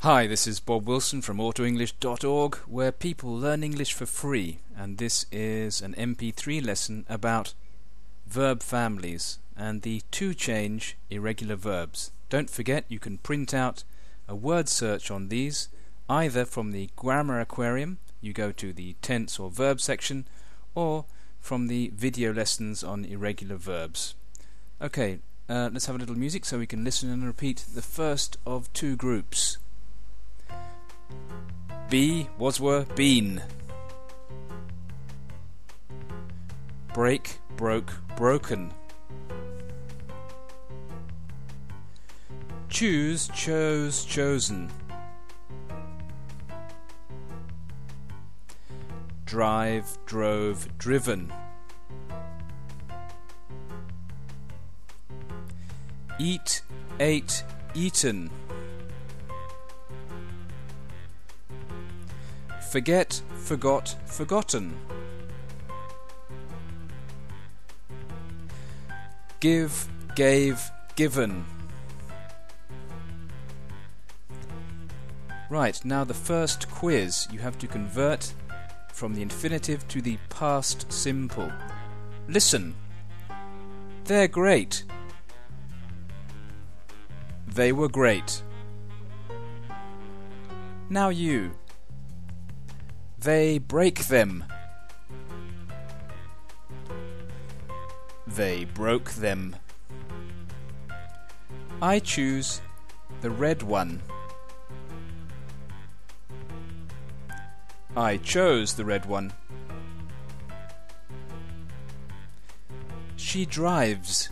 Hi, this is Bob Wilson from AutoEnglish.org, where people learn English for free, and this is an MP3 lesson about verb families and the to-change irregular verbs. Don't forget you can print out a word search on these either from the Grammar Aquarium, you go to the tense or verb section, or from the video lessons on irregular verbs. Okay, let's have a little music so we can listen and repeat the first of two groups. Be, was, were, been. Break, broke, broken. Choose, chose, chosen. Drive, drove, driven. Eat, ate, eaten. Forget, forgot, forgotten. Give, gave, given. Right, now the first quiz. You have to convert from the infinitive to the past simple. Listen. They're great. They were great. Now you. They break them. They broke them. I choose the red one. I chose the red one. She drives.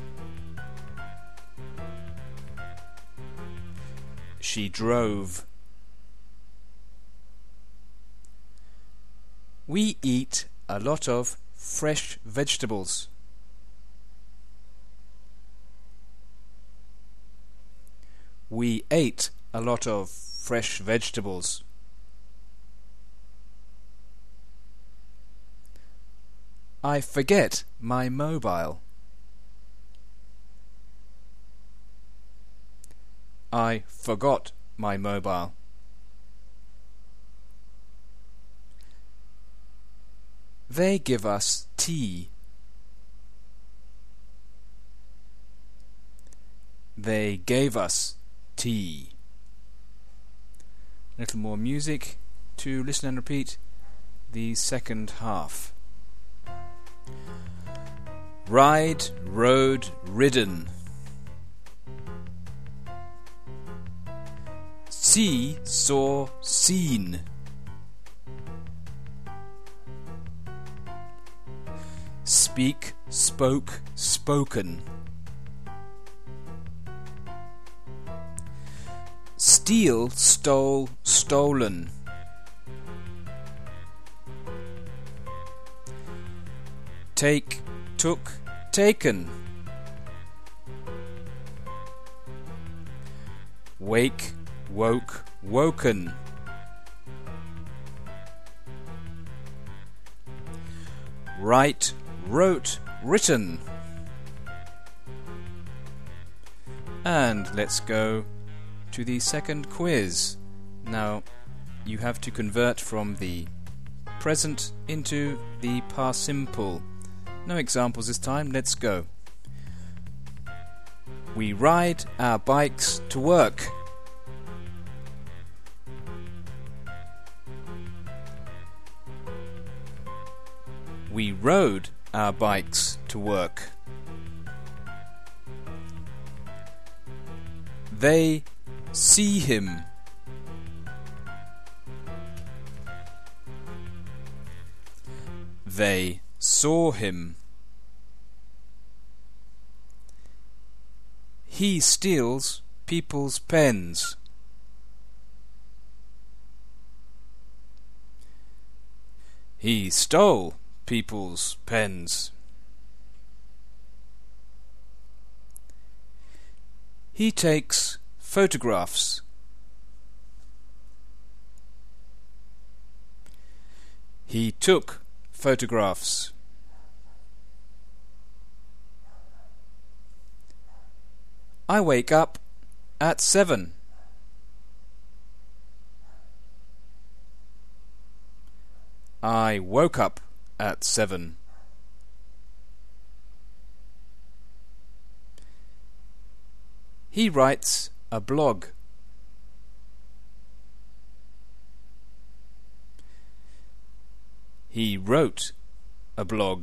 She drove. We eat a lot of fresh vegetables. We ate a lot of fresh vegetables. I forget my mobile. I forgot my mobile. They give us tea. They gave us tea. A little more music to listen and repeat the second half. Ride, rode, ridden. See, saw, seen. Speak, spoke, spoken. Steal, stole, stolen. Take, took, taken. Wake, woke, woken. Write, wrote, written. And let's go to the second quiz. Now you have to convert from the present into the past simple. No examples this time, let's go. We ride our bikes to work. We rode our bikes to work. They see him. They saw him. He steals people's pens. He stole people's pens. He takes photographs. He took photographs. I wake up at 7. I woke up at 7. He writes a blog. He wrote a blog.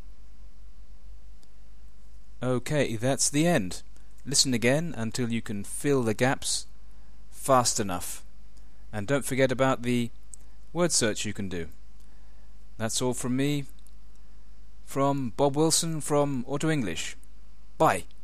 Okay, that's the end. Listen again until you can fill the gaps fast enough. And don't forget about the word search you can do. That's all from me, from Bob Wilson from Auto English. Bye.